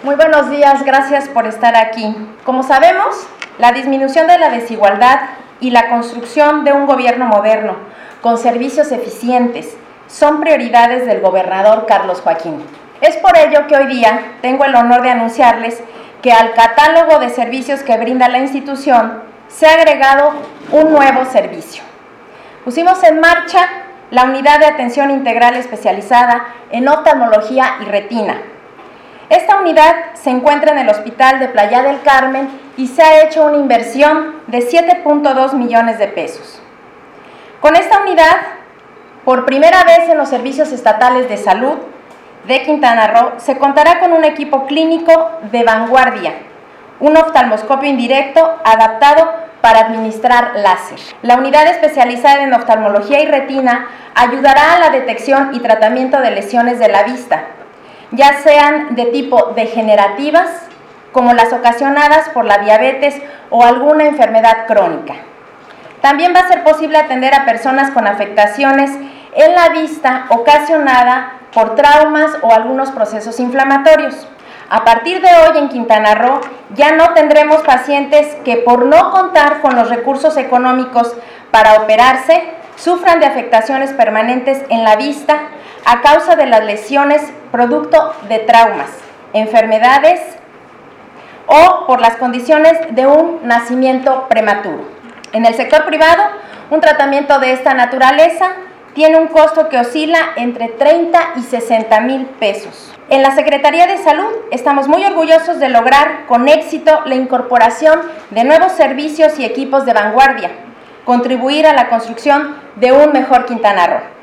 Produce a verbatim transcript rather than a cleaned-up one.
Muy buenos días, gracias por estar aquí. Como sabemos, la disminución de la desigualdad y la construcción de un gobierno moderno con servicios eficientes son prioridades del gobernador Carlos Joaquín. Es por ello que hoy día tengo el honor de anunciarles que al catálogo de servicios que brinda la institución se ha agregado un nuevo servicio. Pusimos en marcha la Unidad de Atención Integral Especializada en Oftalmología y Retina. Esta unidad se encuentra en el Hospital de Playa del Carmen y se ha hecho una inversión de siete punto dos millones de pesos. Con esta unidad, por primera vez en los servicios estatales de salud de Quintana Roo, se contará con un equipo clínico de vanguardia, un oftalmoscopio indirecto adaptado para administrar láser. La unidad especializada en oftalmología y retina ayudará a la detección y tratamiento de lesiones de la vista, ya sean de tipo degenerativas, como las ocasionadas por la diabetes o alguna enfermedad crónica. También va a ser posible atender a personas con afectaciones en la vista ocasionada por traumas o algunos procesos inflamatorios. A partir de hoy en Quintana Roo ya no tendremos pacientes que por no contar con los recursos económicos para operarse sufran de afectaciones permanentes en la vista a causa de las lesiones producto de traumas, enfermedades o por las condiciones de un nacimiento prematuro. En el sector privado, un tratamiento de esta naturaleza tiene un costo que oscila entre treinta y sesenta mil pesos. En la Secretaría de Salud estamos muy orgullosos de lograr con éxito la incorporación de nuevos servicios y equipos de vanguardia, contribuir a la construcción de un mejor Quintana Roo.